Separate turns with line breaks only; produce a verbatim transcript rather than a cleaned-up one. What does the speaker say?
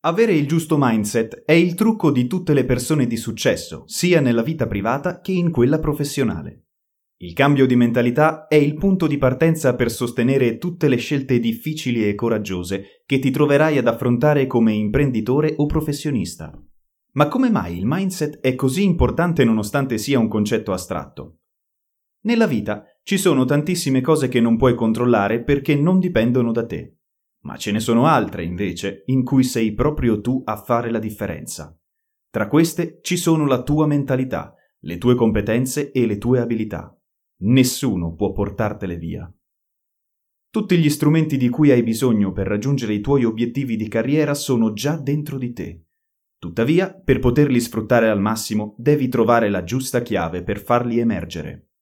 Avere il giusto mindset è il trucco di tutte le persone di successo, sia nella vita privata che in quella professionale. Il cambio di mentalità è il punto di partenza per sostenere tutte le scelte difficili e coraggiose che ti troverai ad affrontare come imprenditore o professionista. Ma come mai il mindset è così importante nonostante sia un concetto astratto? Nella vita ci sono tantissime cose che non puoi controllare perché non dipendono da te. Ma ce ne sono altre, invece, in cui sei proprio tu a fare la differenza. Tra queste ci sono la tua mentalità, le tue competenze e le tue abilità. Nessuno può portartele via. Tutti gli strumenti di cui hai bisogno per raggiungere i tuoi obiettivi di carriera sono già dentro di te. Tuttavia, per poterli sfruttare al massimo, devi trovare la giusta chiave per farli emergere.